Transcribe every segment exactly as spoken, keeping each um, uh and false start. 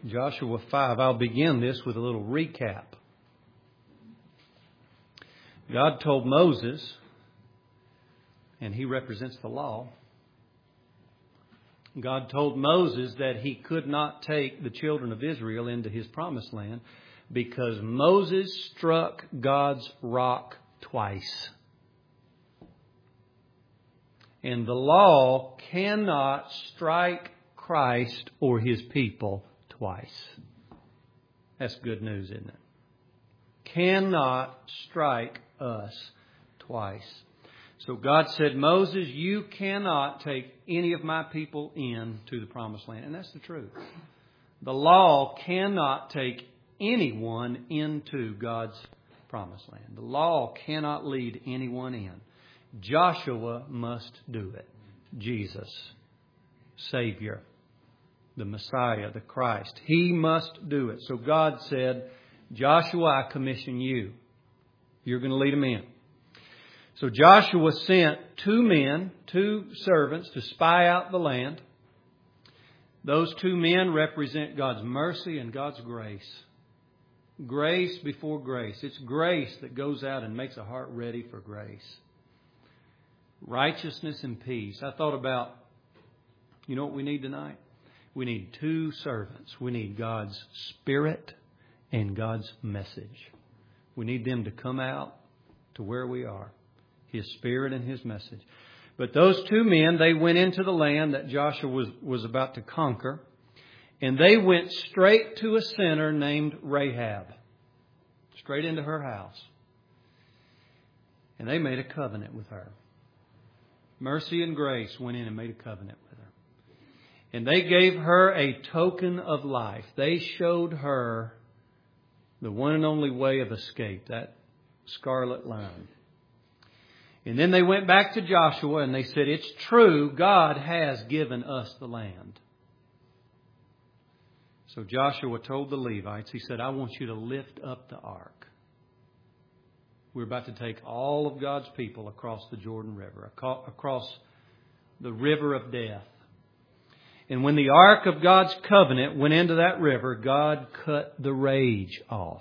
Joshua five. I'll begin this with a little recap. God told Moses, and he represents the law, God told Moses that he could not take the children of Israel into his promised land because Moses struck God's rock twice. And the law cannot strike Christ or his people twice. That's good news, isn't it? Cannot strike us twice. So God said, Moses, you cannot take any of my people into the promised land. And that's the truth. The law cannot take anyone into God's promised land. The law cannot lead anyone in. Joshua must do it. Jesus, Savior, the Messiah, the Christ. He must do it. So God said, Joshua, I commission you. You're going to lead them in. So Joshua sent two men, two servants, to spy out the land. Those two men represent God's mercy and God's grace. Grace before grace. It's grace that goes out and makes a heart ready for grace. Righteousness and peace. I thought about, you know what we need tonight? We need two servants. We need God's Spirit and God's message. We need them to come out to where we are. His Spirit and His message. But those two men, they went into the land that Joshua was, was about to conquer. And they went straight to a sinner named Rahab. Straight into her house. And they made a covenant with her. Mercy and grace went in and made a covenant with her. And they gave her a token of life. They showed her the one and only way of escape, that scarlet line. And then they went back to Joshua and they said, it's true, God has given us the land. So Joshua told the Levites, he said, I want you to lift up the ark. We're about to take all of God's people across the Jordan River, across the river of death. And when the ark of God's covenant went into that river, God cut the rage off.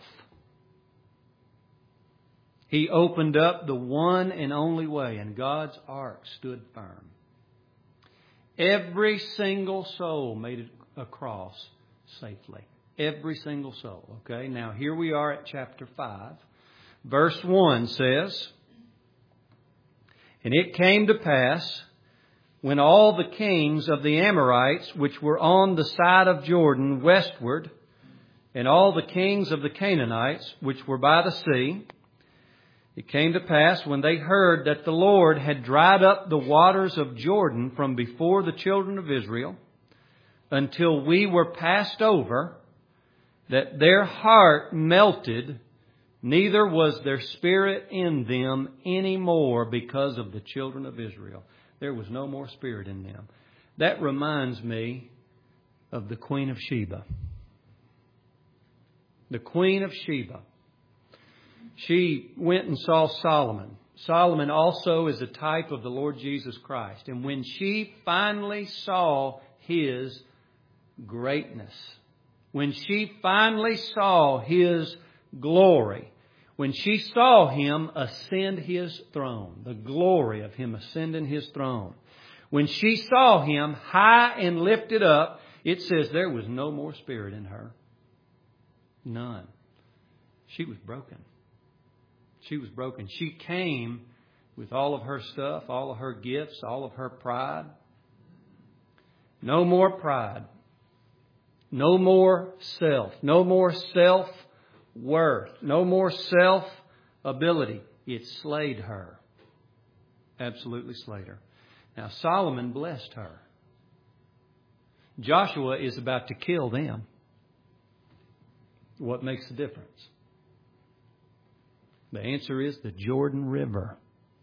He opened up the one and only way, and God's ark stood firm. Every single soul made it across safely. Every single soul. Okay, now here we are at chapter five. Verse one says, and it came to pass, when all the kings of the Amorites, which were on the side of Jordan westward, and all the kings of the Canaanites, which were by the sea, it came to pass when they heard that the Lord had dried up the waters of Jordan from before the children of Israel, until we were passed over, that their heart melted, neither was their spirit in them any more because of the children of Israel. There was no more spirit in them. That reminds me of the Queen of Sheba. The Queen of Sheba. She went and saw Solomon. Solomon also is a type of the Lord Jesus Christ. And when she finally saw His greatness, when she finally saw His glory, when she saw Him ascend His throne, the glory of Him ascending His throne, when she saw Him high and lifted up, it says there was no more spirit in her. None. She was broken. She was broken. She came with all of her stuff, all of her gifts, all of her pride. No more pride. No more self. No more self-worth. No more self-ability. It slayed her. Absolutely slayed her. Now Solomon blessed her. Joshua is about to kill them. What makes the difference? The answer is the Jordan River.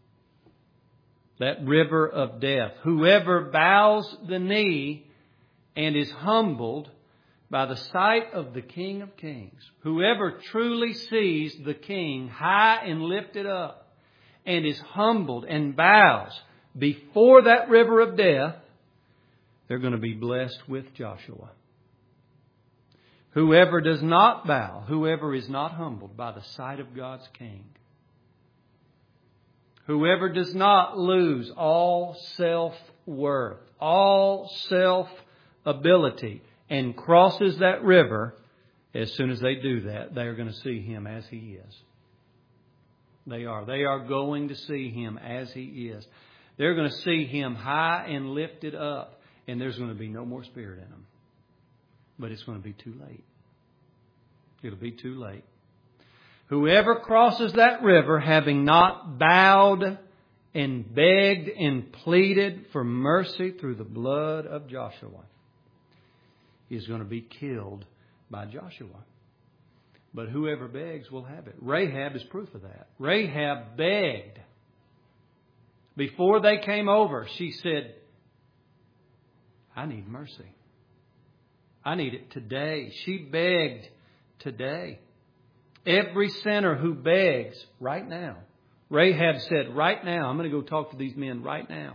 That river of death. Whoever bows the knee and is humbled by the sight of the King of Kings. Whoever truly sees the King high and lifted up and is humbled and bows before that river of death, they're going to be blessed with Joshua. Whoever does not bow, whoever is not humbled by the sight of God's King, whoever does not lose all self-worth, all self-ability, and crosses that river, as soon as they do that, they are going to see Him as He is. They are. They are going to see Him as He is. They're going to see Him high and lifted up, and there's going to be no more spirit in them. But it's going to be too late. It'll be too late. Whoever crosses that river, having not bowed and begged and pleaded for mercy through the blood of Joshua, is going to be killed by Joshua. But whoever begs will have it. Rahab is proof of that. Rahab begged. Before they came over, she said, I need mercy. I need it today. She begged today. Every sinner who begs right now. Rahab said, right now, I'm going to go talk to these men right now.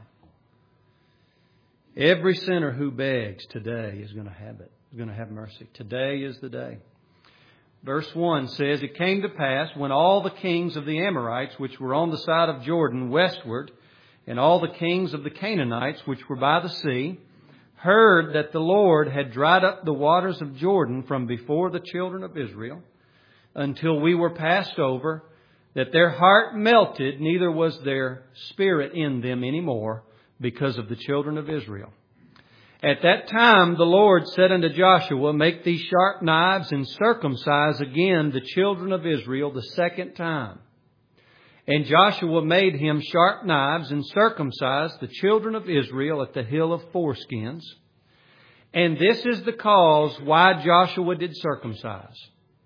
Every sinner who begs today is going to have it. Is going to have mercy. Today is the day. Verse one says, It came to pass when all the kings of the Amorites, which were on the side of Jordan westward, and all the kings of the Canaanites, which were by the sea, heard that the Lord had dried up the waters of Jordan from before the children of Israel, until we were passed over, that their heart melted, neither was there spirit in them any more, because of the children of Israel. At that time the Lord said unto Joshua, Make these sharp knives, and circumcise again the children of Israel the second time. And Joshua made him sharp knives, and circumcised the children of Israel at the hill of foreskins. And this is the cause why Joshua did circumcise.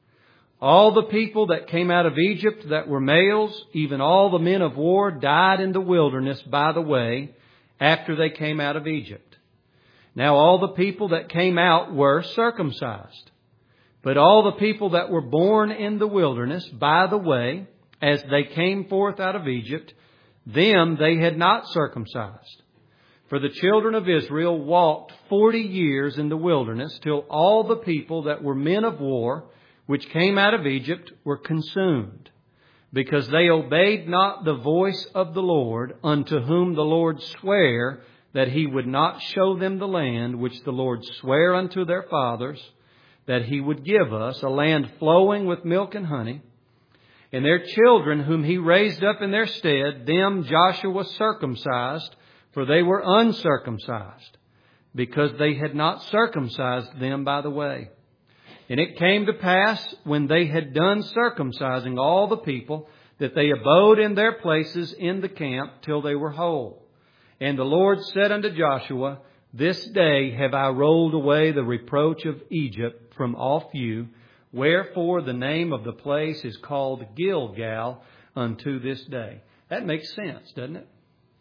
All the people that came out of Egypt that were males, even all the men of war, died in the wilderness by the way, after they came out of Egypt. Now all the people that came out were circumcised. But all the people that were born in the wilderness by the way, as they came forth out of Egypt, them they had not circumcised. For the children of Israel walked forty years in the wilderness, till all the people that were men of war, which came out of Egypt, were consumed, because they obeyed not the voice of the Lord, unto whom the Lord sware that He would not show them the land which the Lord sware unto their fathers, that He would give us, a land flowing with milk and honey. And their children whom He raised up in their stead, them Joshua circumcised, for they were uncircumcised, because they had not circumcised them by the way. And it came to pass, when they had done circumcising all the people, that they abode in their places in the camp till they were whole. And the Lord said unto Joshua, This day have I rolled away the reproach of Egypt from off you. Wherefore the name of the place is called Gilgal unto this day. That makes sense, doesn't it?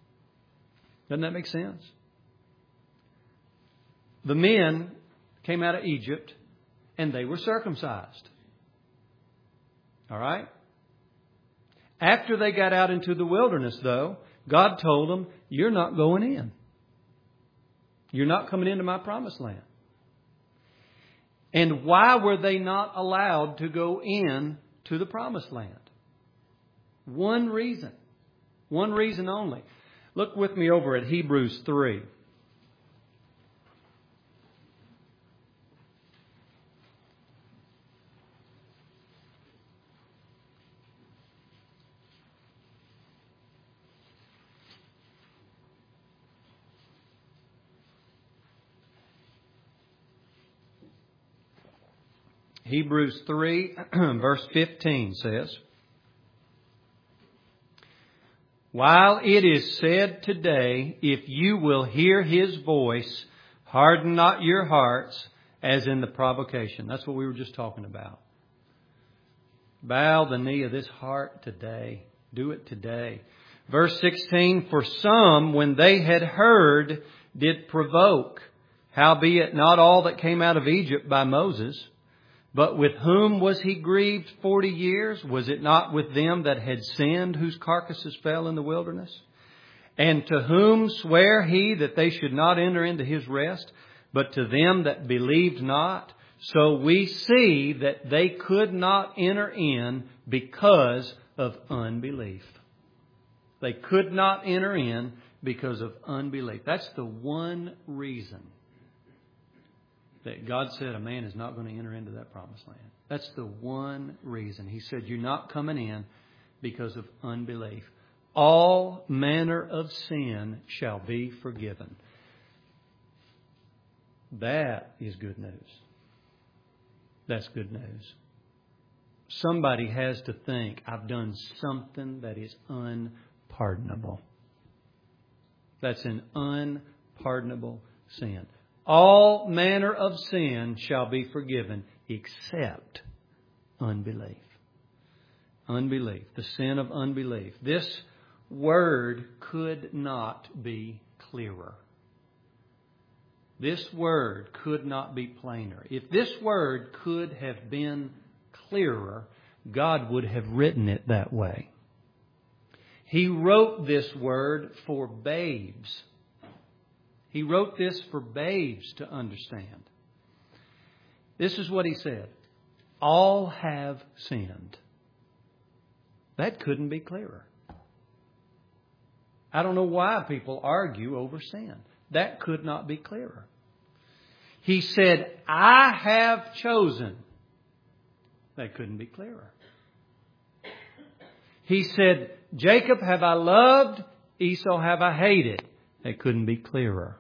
Doesn't that make sense? The men came out of Egypt and they were circumcised. All right? After they got out into the wilderness, though, God told them, You're not going in. You're not coming into my promised land. And why were they not allowed to go in to the promised land? One reason. One reason only. Look with me over at Hebrews three. Hebrews three, verse fifteen says, While it is said today, if you will hear His voice, harden not your hearts as in the provocation. That's what we were just talking about. Bow the knee of this heart today. Do it today. Verse sixteen, For some, when they had heard, did provoke. Howbeit not all that came out of Egypt by Moses. But with whom was he grieved forty years? Was it not with them that had sinned, whose carcasses fell in the wilderness? And to whom sware he that they should not enter into his rest, but to them that believed not, So we see that they could not enter in because of unbelief. They could not enter in because of unbelief. That's the one reason that God said a man is not going to enter into that promised land. That's the one reason. He said, you're not coming in because of unbelief. All manner of sin shall be forgiven. That is good news. That's good news. Somebody has to think, I've done something that is unpardonable. That's an unpardonable sin. All manner of sin shall be forgiven except unbelief. Unbelief. The sin of unbelief. This word could not be clearer. This word could not be plainer. If this word could have been clearer, God would have written it that way. He wrote this word for babes. He wrote this for babes to understand. This is what He said. All have sinned. That couldn't be clearer. I don't know why people argue over sin. That could not be clearer. He said, I have chosen. That couldn't be clearer. He said, Jacob have I loved, Esau have I hated. That couldn't be clearer.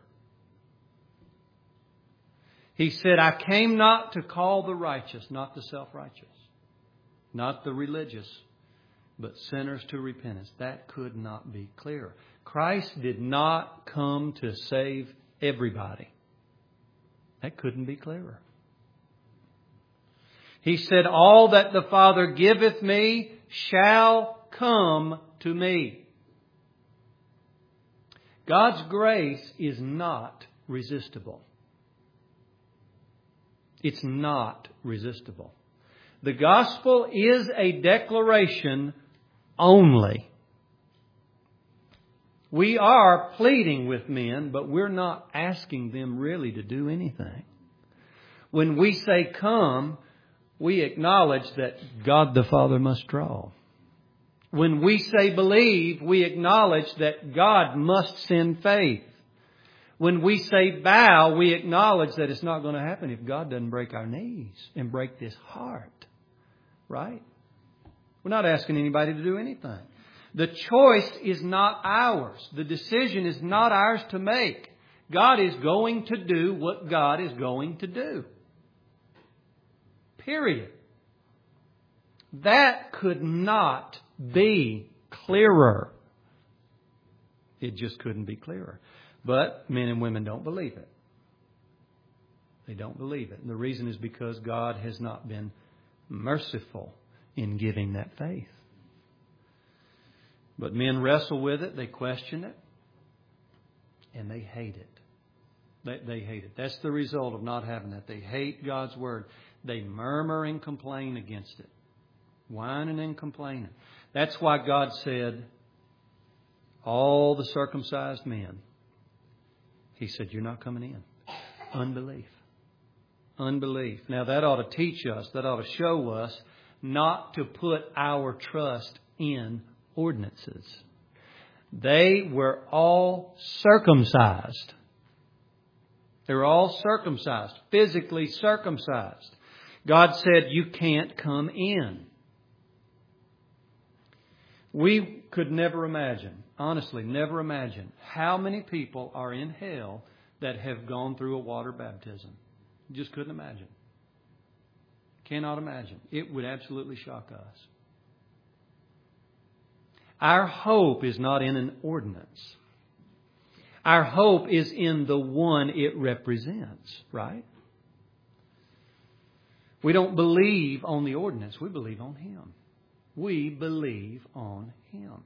He said, I came not to call the righteous, not the self-righteous, not the religious, but sinners to repentance. That could not be clearer. Christ did not come to save everybody. That couldn't be clearer. He said, all that the Father giveth me shall come to me. God's grace is not resistible. It's not resistible. The gospel is a declaration only. We are pleading with men, but we're not asking them really to do anything. When we say come, we acknowledge that God the Father must draw. When we say believe, we acknowledge that God must send faith. When we say bow, we acknowledge that it's not going to happen if God doesn't break our knees and break this heart. Right? We're not asking anybody to do anything. The choice is not ours. The decision is not ours to make. God is going to do what God is going to do. Period. That could not be clearer. It just couldn't be clearer. But men and women don't believe it. They don't believe it. And the reason is because God has not been merciful in giving that faith. But men wrestle with it, they question it, and they hate it. They, they hate it. That's the result of not having that. They hate God's Word. They murmur and complain against it. Whining and complaining. That's why God said, all the circumcised men, He said, you're not coming in. Unbelief. Unbelief. Now that ought to teach us, that ought to show us not to put our trust in ordinances. They were all circumcised. They were all circumcised, physically circumcised. God said, you can't come in. We could never imagine, honestly, never imagine how many people are in hell that have gone through a water baptism. Just couldn't imagine. Cannot imagine. It would absolutely shock us. Our hope is not in an ordinance. Our hope is in the one it represents, right? We don't believe on the ordinance. We believe on Him. We believe on Him.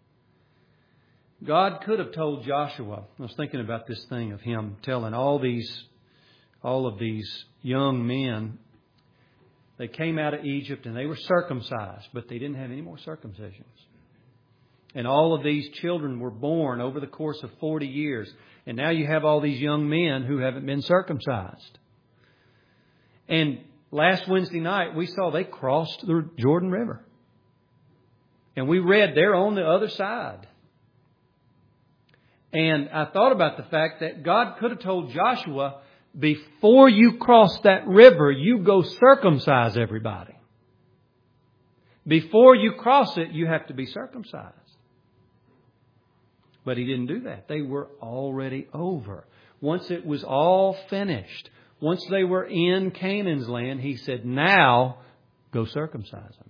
God could have told Joshua, I was thinking about this thing of Him telling all these, all of these young men, they came out of Egypt and they were circumcised, but they didn't have any more circumcisions. And all of these children were born over the course of forty years. And now you have all these young men who haven't been circumcised. And last Wednesday night, we saw they crossed the Jordan River. And we read they're on the other side. And I thought about the fact that God could have told Joshua, before you cross that river, you go circumcise everybody. Before you cross it, you have to be circumcised. But He didn't do that. They were already over. Once it was all finished, once they were in Canaan's land, He said, now go circumcise them.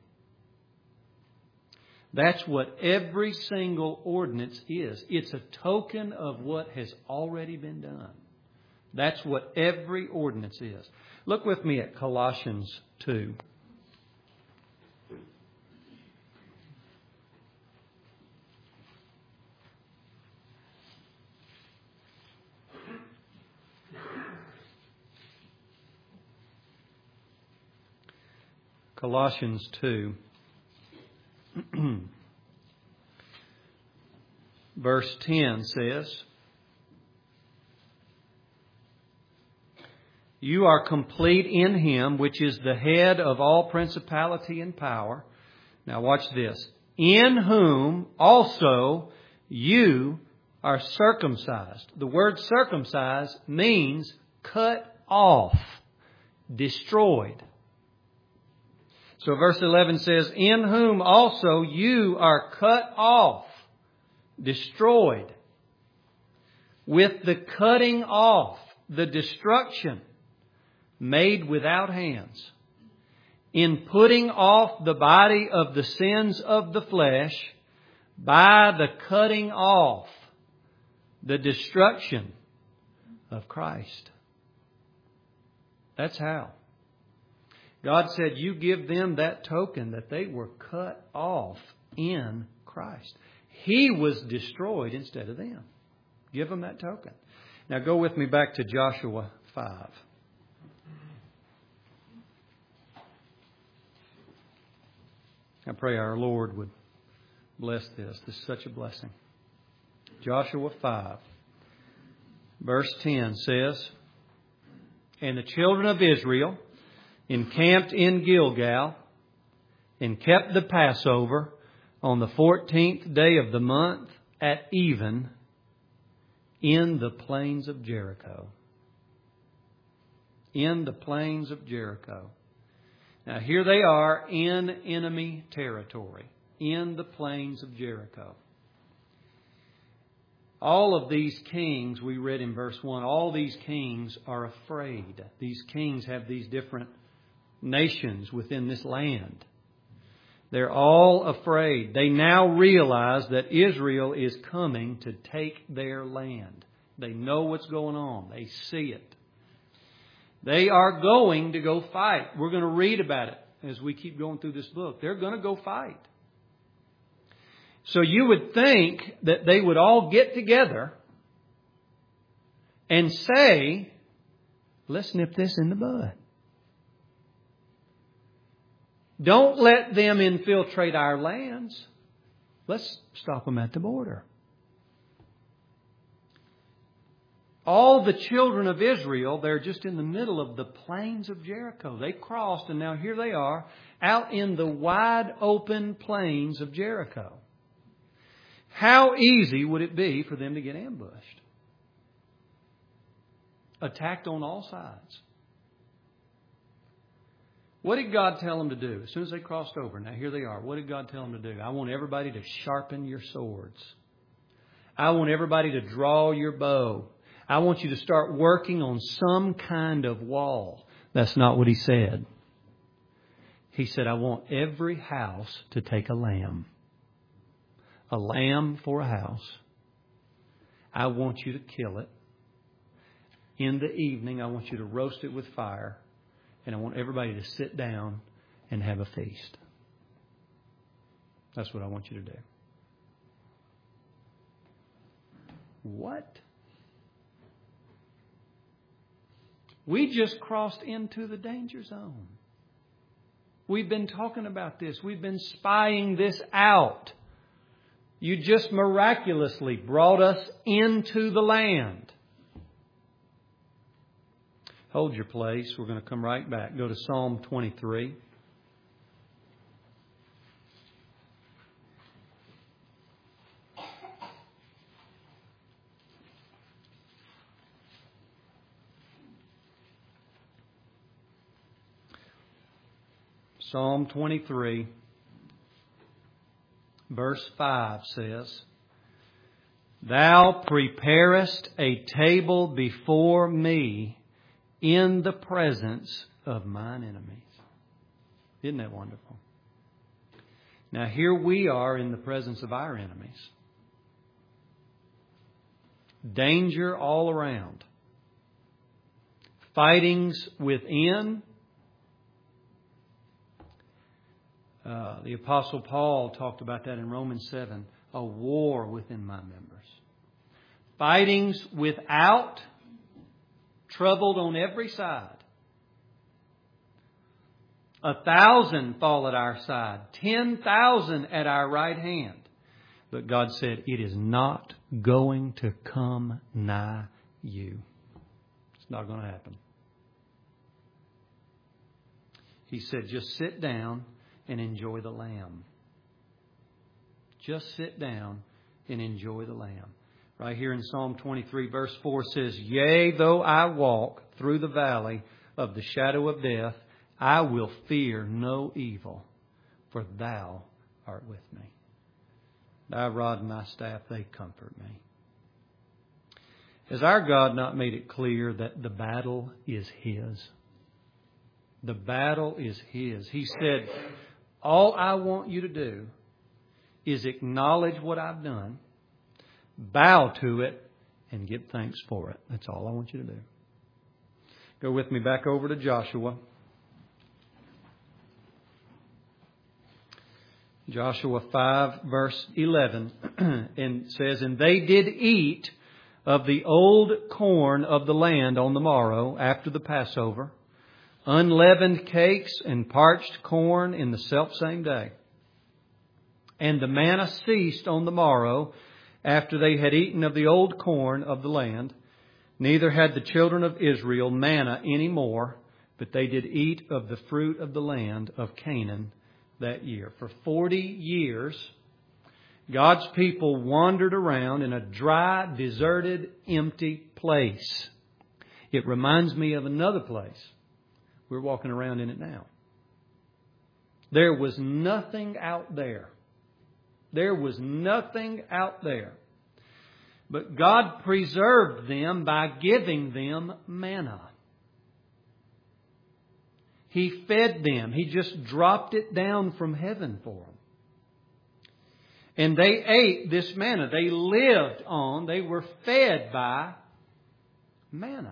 That's what every single ordinance is. It's a token of what has already been done. That's what every ordinance is. Look with me at Colossians two. Colossians two. Verse ten says, you are complete in Him, which is the head of all principality and power. Now watch this. In whom also you are circumcised. The word circumcised means cut off, destroyed. So verse eleven says, in whom also you are cut off, destroyed, with the cutting off, the destruction made without hands, in putting off the body of the sins of the flesh by the cutting off, the destruction of Christ. That's how. God said, you give them that token that they were cut off in Christ. He was destroyed instead of them. Give them that token. Now go with me back to Joshua five. I pray our Lord would bless this. This is such a blessing. Joshua five, verse ten says, and the children of Israel encamped in Gilgal, and kept the Passover on the fourteenth day of the month at even in the plains of Jericho. In the plains of Jericho. Now here they are in enemy territory, in the plains of Jericho. All of these kings, we read in verse one, all these kings are afraid. These kings have these different nations within this land. They're all afraid. They now realize that Israel is coming to take their land. They know what's going on. They see it. They are going to go fight. We're going to read about it as we keep going through this book. They're going to go fight. So you would think that they would all get together and say, let's nip this in the bud. Don't let them infiltrate our lands. Let's stop them at the border. All the children of Israel, they're just in the middle of the plains of Jericho. They crossed and now here they are out in the wide open plains of Jericho. How easy would it be for them to get ambushed? Attacked on all sides. What did God tell them to do? As soon as they crossed over, now here they are. What did God tell them to do? I want everybody to sharpen your swords. I want everybody to draw your bow. I want you to start working on some kind of wall. That's not what He said. He said, I want every house to take a lamb. A lamb for a house. I want you to kill it. In the evening, I want you to roast it with fire. And I want everybody to sit down and have a feast. That's what I want you to do. What? We just crossed into the danger zone. We've been talking about this. We've been spying this out. You just miraculously brought us into the land. Hold your place. We're going to come right back. Go to Psalm twenty-three. Psalm twenty-three, verse five says, Thou preparest a table before me in the presence of mine enemies. Isn't that wonderful? Now here we are in the presence of our enemies. Danger all around. Fightings within. Uh, the Apostle Paul talked about that in Romans seven. A war within my members. Fightings without. Troubled on every side. A thousand fall at our side. Ten thousand at our right hand. But God said, it is not going to come nigh you. It's not going to happen. He said, just sit down and enjoy the Lamb. Just sit down and enjoy the Lamb. Right here in Psalm twenty-three, verse four says, Yea, though I walk through the valley of the shadow of death, I will fear no evil, for Thou art with me. Thy rod and Thy staff, they comfort me. Has our God not made it clear that the battle is His? The battle is His. He said, all I want you to do is acknowledge what I've done, bow to it, and give thanks for it. That's all I want you to do. Go with me back over to Joshua. Joshua five, verse eleven, and says, And they did eat of the old corn of the land on the morrow after the Passover, unleavened cakes and parched corn in the selfsame day. And the manna ceased on the morrow after they had eaten of the old corn of the land. Neither had the children of Israel manna any more, but they did eat of the fruit of the land of Canaan that year. For forty years, God's people wandered around in a dry, deserted, empty place. It reminds me of another place. We're walking around in it now. There was nothing out there. There was nothing out there. But God preserved them by giving them manna. He fed them. He just dropped it down from heaven for them. And they ate this manna. They lived on, they were fed by manna.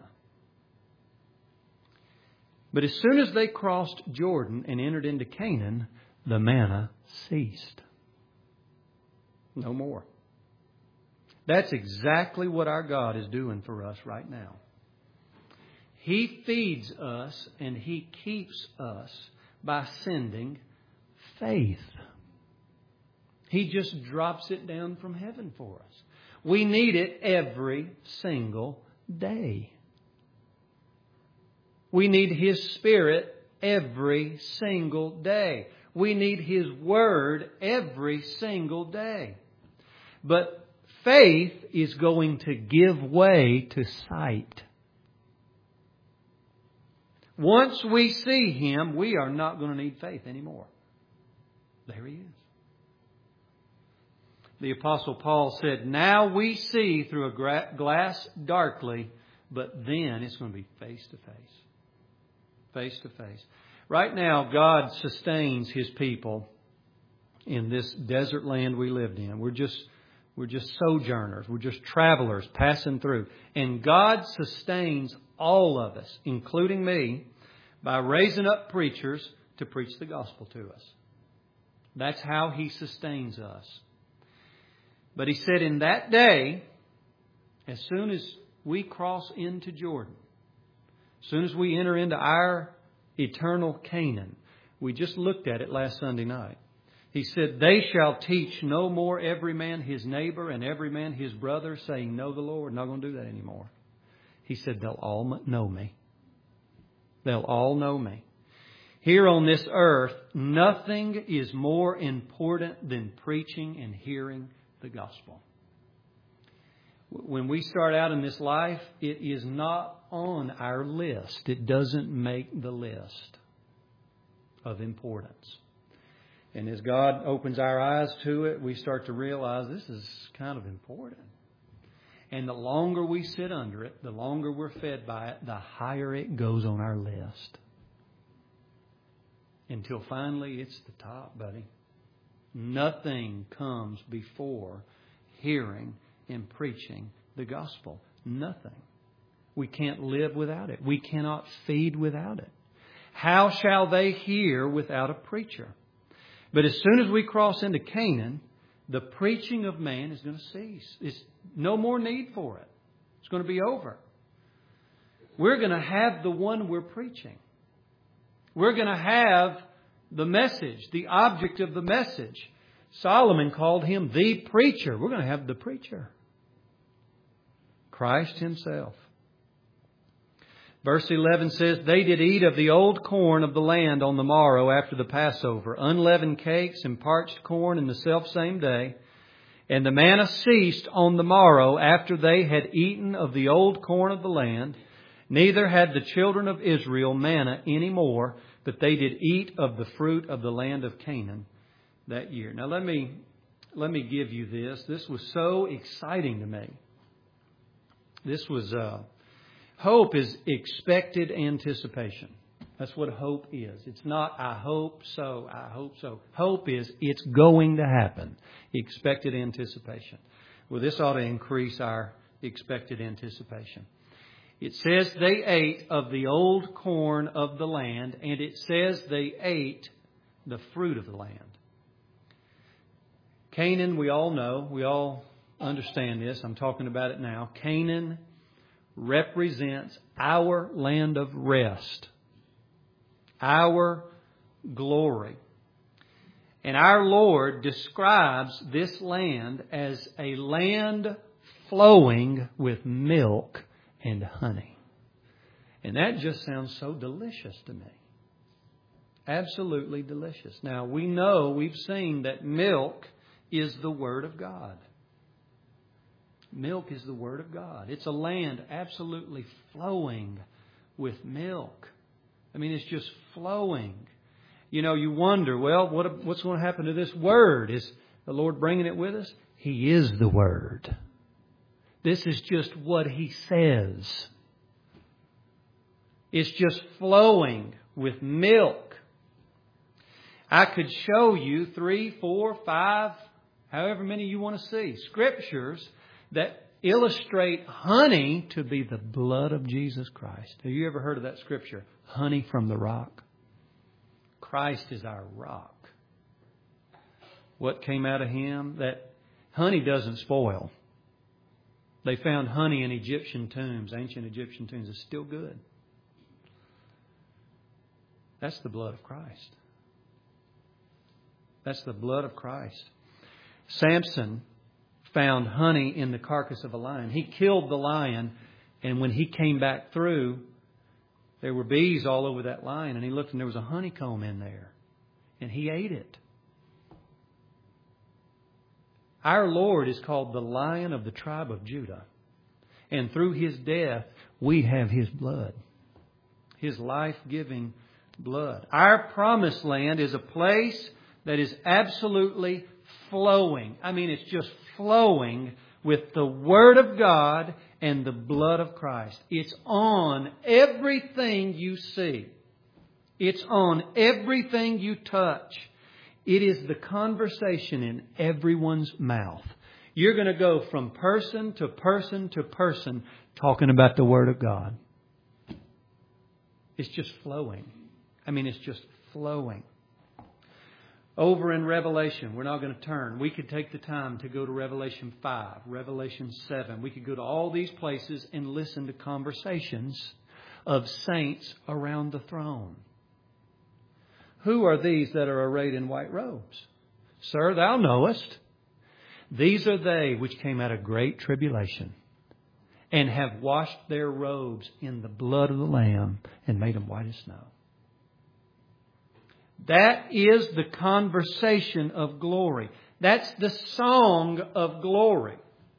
But as soon as they crossed Jordan and entered into Canaan, the manna ceased. No more. That's exactly what our God is doing for us right now. He feeds us and He keeps us by sending faith. He just drops it down from heaven for us. We need it every single day. We need His Spirit every single day. We need His Word every single day. But faith is going to give way to sight. Once we see Him, we are not going to need faith anymore. There He is. The Apostle Paul said, now we see through a gra- glass darkly, but then it's going to be face to face. Face to face. Right now, God sustains His people in this desert land we lived in. We're just, we're just sojourners. We're just travelers passing through. And God sustains all of us, including me, by raising up preachers to preach the gospel to us. That's how He sustains us. But He said in that day, as soon as we cross into Jordan, as soon as we enter into our eternal Canaan, we just looked at it last Sunday night. He said, they shall teach no more every man his neighbor and every man his brother, saying, know the Lord. Not going to do that anymore. He said, they'll all know me. they'll all know me. Here on this earth, nothing is more important than preaching and hearing the gospel. When we start out in this life, it is not on our list. It doesn't make the list of importance. And as God opens our eyes to it, we start to realize this is kind of important. And the longer we sit under it, the longer we're fed by it, the higher it goes on our list. Until finally it's the top, buddy. Nothing comes before hearing and preaching the gospel. Nothing. We can't live without it. We cannot feed without it. How shall they hear without a preacher? But as soon as we cross into Canaan, the preaching of man is going to cease. There's no more need for it. It's going to be over. We're going to have the one we're preaching. We're going to have the message, the object of the message. Solomon called him the preacher. We're going to have the preacher. Christ Himself. Verse eleven says, they did eat of the old corn of the land on the morrow after the Passover, unleavened cakes and parched corn in the selfsame day. And the manna ceased on the morrow after they had eaten of the old corn of the land. Neither had the children of Israel manna any more, but they did eat of the fruit of the land of Canaan that year. Now let me, let me give you this. This was so exciting to me. This was, uh, hope is expected anticipation. That's what hope is. It's not, I hope so, I hope so. Hope is, it's going to happen. Expected anticipation. Well, this ought to increase our expected anticipation. It says they ate of the old corn of the land, and it says they ate the fruit of the land. Canaan, we all know, we all understand this. I'm talking about it now. Canaan represents our land of rest, our glory. And our Lord describes this land as a land flowing with milk and honey. And that just sounds so delicious to me. Absolutely delicious. Now, we know, we've seen that milk is the Word of God. Milk is the Word of God. It's a land absolutely flowing with milk. I mean, it's just flowing. You know, you wonder, well, what, what's going to happen to this Word? Is the Lord bringing it with us? He is the Word. This is just what He says. It's just flowing with milk. I could show you three, four, five, however many you want to see, scriptures that illustrate honey to be the blood of Jesus Christ. Have you ever heard of that scripture? Honey from the rock. Christ is our rock. What came out of Him? That honey doesn't spoil. They found honey in Egyptian tombs, ancient Egyptian tombs. It's still good. That's the blood of Christ. That's the blood of Christ. Samson found honey in the carcass of a lion. He killed the lion, and when he came back through, there were bees all over that lion, and he looked and there was a honeycomb in there, and he ate it. Our Lord is called the Lion of the tribe of Judah, and through His death, we have His blood, His life-giving blood. Our promised land is a place that is absolutely flowing. I mean, it's just flowing with the Word of God and the blood of Christ. It's on everything you see. It's on everything you touch. It is the conversation in everyone's mouth. You're going to go from person to person to person talking about the Word of God. It's just flowing. I mean, it's just flowing. Over in Revelation, we're not going to turn. We could take the time to go to Revelation five, Revelation seven. We could go to all these places and listen to conversations of saints around the throne. Who are these that are arrayed in white robes? Sir, thou knowest. These are they which came out of great tribulation and have washed their robes in the blood of the Lamb and made them white as snow. That is the conversation of glory. That's the song of glory.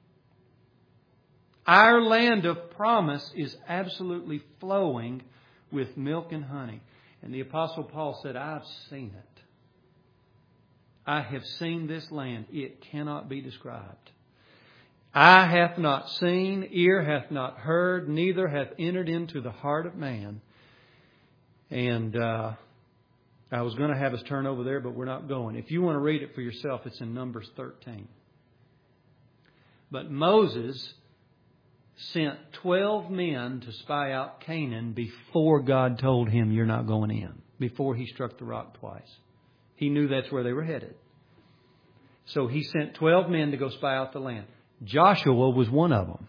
Our land of promise is absolutely flowing with milk and honey. And the Apostle Paul said, I've seen it. I have seen this land. It cannot be described. Eye hath not seen, ear hath not heard, neither hath entered into the heart of man. And uh, I was going to have us turn over there, but we're not going. If you want to read it for yourself, it's in Numbers thirteen. But Moses sent twelve men to spy out Canaan before God told him, you're not going in, before he struck the rock twice. He knew that's where they were headed. So he sent twelve men to go spy out the land. Joshua was one of them.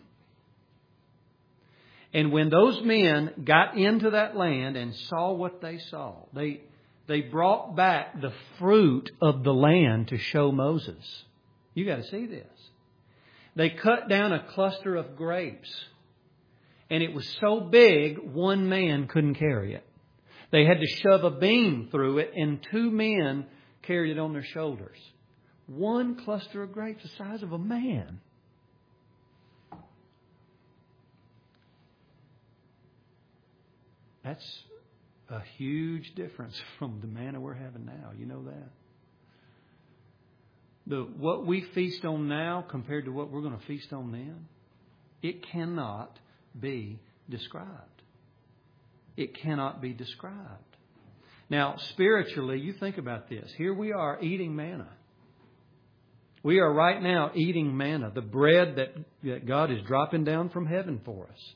And when those men got into that land and saw what they saw, they, they brought back the fruit of the land to show Moses. You got to see this. They cut down a cluster of grapes. And it was so big, one man couldn't carry it. They had to shove a beam through it, and two men carried it on their shoulders. One cluster of grapes the size of a man. That's a huge difference from the manna we're having now. You know that? The what we feast on now compared to what we're going to feast on then, it cannot be described. It cannot be described. Now, spiritually, you think about this. Here we are eating manna. We are right now eating manna, the bread that, that God is dropping down from heaven for us.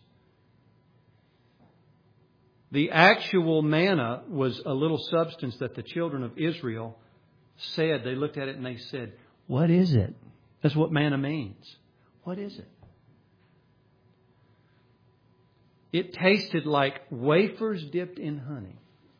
The actual manna was a little substance that the children of Israel said. They looked at it and they said, what is it? That's what manna means. What is it? It tasted like wafers dipped in honey.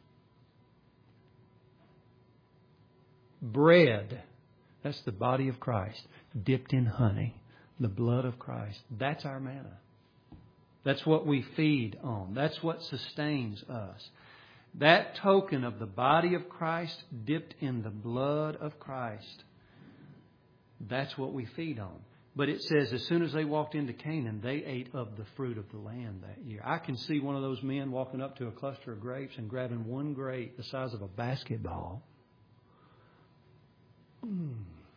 Bread. That's the body of Christ dipped in honey. The blood of Christ. That's our manna. That's what we feed on. That's what sustains us. That token of the body of Christ dipped in the blood of Christ. That's what we feed on. But it says as soon as they walked into Canaan, they ate of the fruit of the land that year. I can see one of those men walking up to a cluster of grapes and grabbing one grape the size of a basketball. Mm.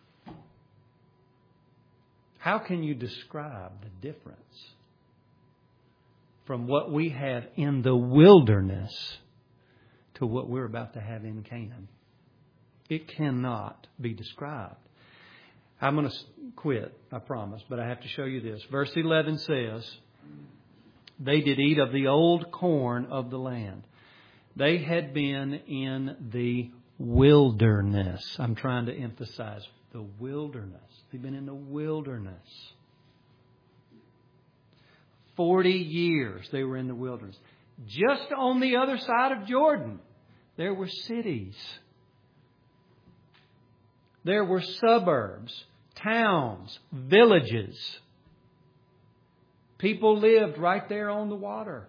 How can you describe the difference from what we have in the wilderness to what we're about to have in Canaan? It cannot be described. I'm going to quit, I promise, but I have to show you this. Verse eleven says, they did eat of the old corn of the land. They had been in the wilderness. I'm trying to emphasize the wilderness. They've been in the wilderness. Forty years they were in the wilderness. Just on the other side of Jordan, there were cities. There were suburbs, towns, villages. People lived right there on the water.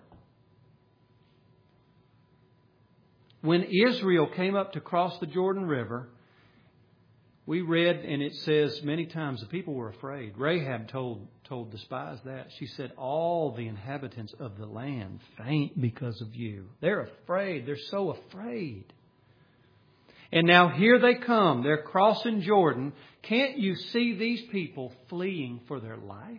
When Israel came up to cross the Jordan River, we read, and it says many times the people were afraid. Rahab told told the spies that. She said, all the inhabitants of the land faint because of you. They're afraid. They're so afraid. And now here they come. They're crossing Jordan. Can't you see these people fleeing for their life?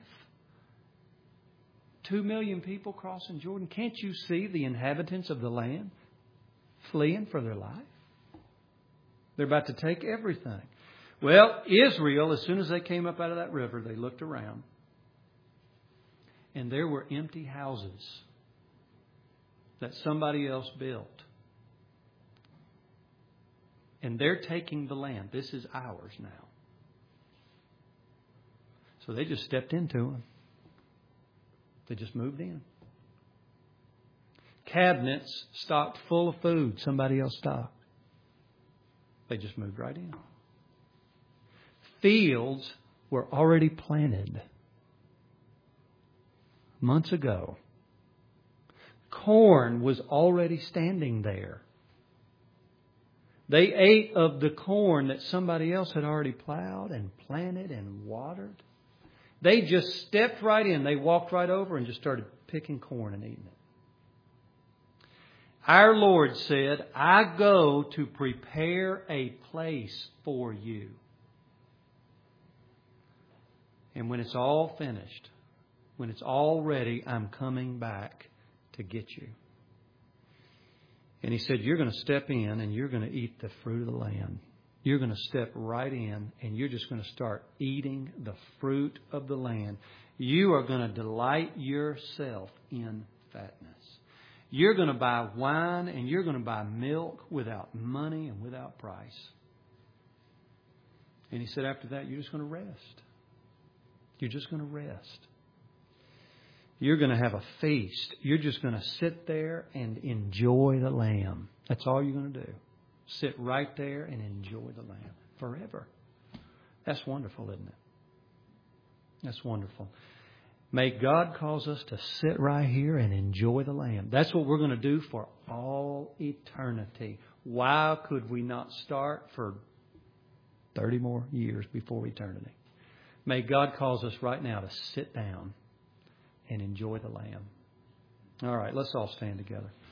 Two million people crossing Jordan. Can't you see the inhabitants of the land fleeing for their life? They're about to take everything. Well, Israel, as soon as they came up out of that river, they looked around. And there were empty houses that somebody else built. And they're taking the land. This is ours now. So they just stepped into them. They just moved in. Cabinets stocked full of food somebody else stocked. They just moved right in. Fields were already planted. months ago. Corn was already standing there. They ate of the corn that somebody else had already plowed and planted and watered. They just stepped right in. They walked right over and just started picking corn and eating it. Our Lord said, I go to prepare a place for you. And when it's all finished, when it's all ready, I'm coming back to get you. And He said, you're going to step in and you're going to eat the fruit of the land. You're going to step right in and you're just going to start eating the fruit of the land. You are going to delight yourself in fatness. You're going to buy wine and you're going to buy milk without money and without price. And He said, after that, you're just going to rest. You're just going to rest. You're going to have a feast. You're just going to sit there and enjoy the Lamb. That's all you're going to do. Sit right there and enjoy the Lamb forever. That's wonderful, isn't it? That's wonderful. May God cause us to sit right here and enjoy the Lamb. That's what we're going to do for all eternity. Why could we not start for thirty more years before eternity? May God cause us right now to sit down and enjoy the Lamb. All right, let's all stand together.